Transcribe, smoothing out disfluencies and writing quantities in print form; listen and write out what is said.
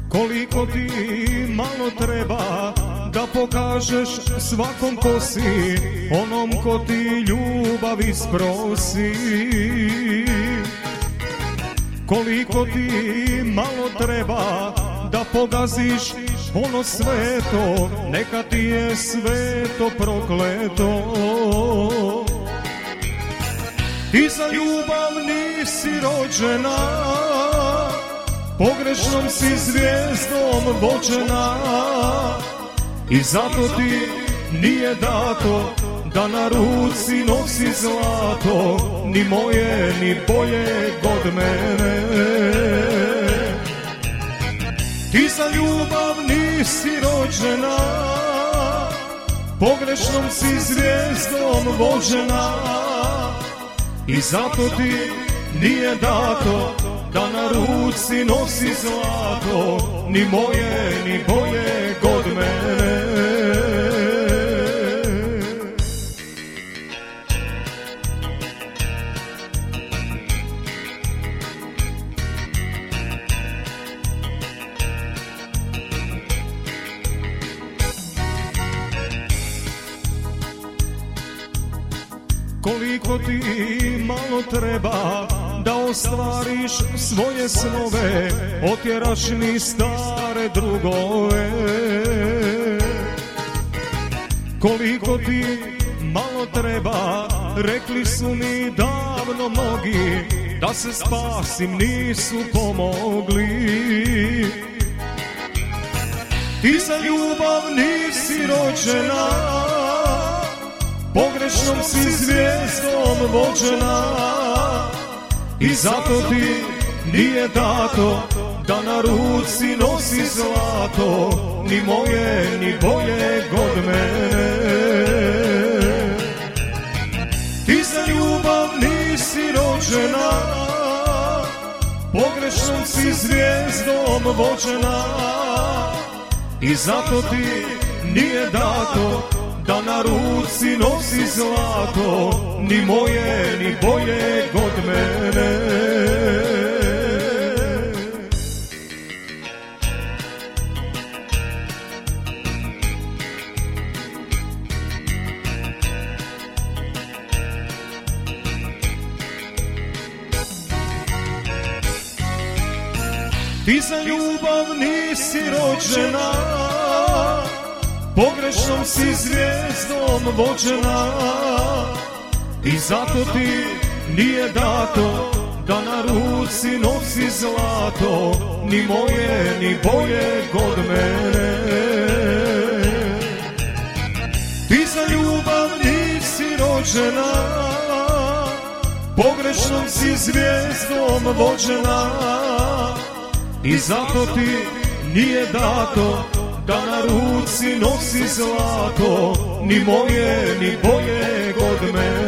Koliko ti malo treba da pokažeš svakom ko si, onom ko ti ljubav isprosi. Koliko ti malo treba da pogaziš ono sveto, neka ti je sveto prokleto. Ti za ljubav nisi rođena, pogrešnom si zvijezdom vođena, i zato ti nije dato da na ruci nosi zlato, ni moje, ni boljeg od mene. Ti za ljubav nisi rođena, pogrešnom si zvijezdom vođena, i zato ti nije dato da na ruci nosi zlato, ni moje, ni boljeg od mene. Koliko ti malo treba da ostvariš svoje snove, otjeraš mi stare drugove. Koliko ti malo treba, rekli su mi davno mnogi, da se spasim nisu pomogli. Ti za ljubav nisi rođena, pogrešnom si zvijezdom vođena, i zato ti nije dato da na ruci nosi zlato, ni moje, ni boljeg od mene. Ti za ljubav nisi rođena, pogrešnom si zvijezdom vođena, i zato ti nije dato da na ruci nosi zlato, ni moje, ni boljeg od mene. Ti za ljubav nisi rođena, pogrešnom si zvijezdom vođena, i zato ti nije dato da na ruci nosi zlato, ni moje, ni boljeg od mene. Ti za ljubav nisi rođena, pogrešnom si zvijezdom vođena, i zato ti nije dato da na ruci nosi zlato, ni moje, ni boljeg od mene.